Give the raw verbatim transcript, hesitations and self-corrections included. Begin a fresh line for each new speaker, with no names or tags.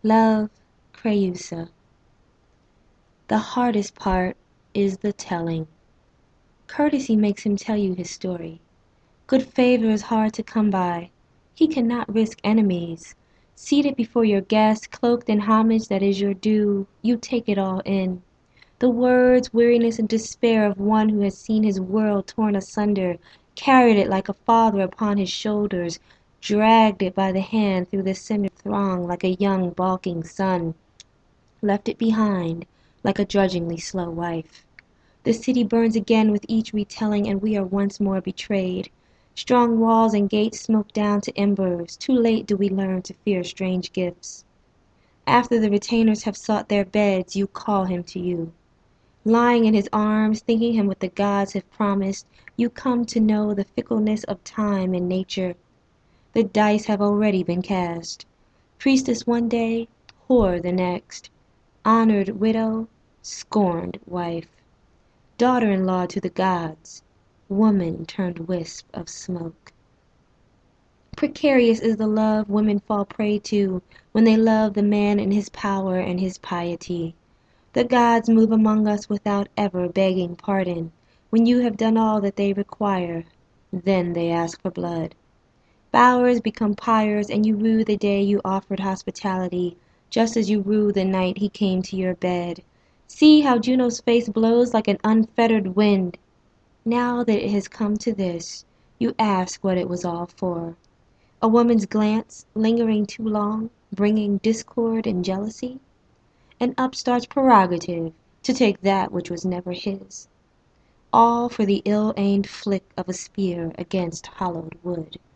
Love, Creusa. The hardest part is the telling. Courtesy makes him tell you his story. Good favor is hard to come by. He cannot risk enemies. Seated before your guest, cloaked in homage that is your due, you take it all in. The words, weariness, and despair of one who has seen his world torn asunder, carried it like a father upon his shoulders, dragged it by the hand through the cinder throng like a young balking son, left it behind like a drudgingly slow wife. The city burns again with each retelling, and we are once more betrayed. Strong walls and gates smoke down to embers. Too late do we learn to fear strange gifts. After the retainers have sought their beds, you call him to you. Lying in his arms, thinking him what the gods have promised, you come to know the fickleness of time and nature. The dice have already been cast. Priestess one day, whore the next. Honored widow, scorned wife. Daughter-in-law to the gods, woman turned wisp of smoke. Precarious is the love women fall prey to when they love the man in his power and his piety. The gods move among us without ever begging pardon. When you have done all that they require, then they ask for blood. Bowers become pyres, and you rue the day you offered hospitality, just as you rue the night he came to your bed. See how Juno's face blows like an unfettered wind. Now that it has come to this, you ask what it was all for. A woman's glance, lingering too long, bringing discord and jealousy? An upstart's prerogative to take that which was never his. All for the ill-aimed flick of a spear against hollowed wood.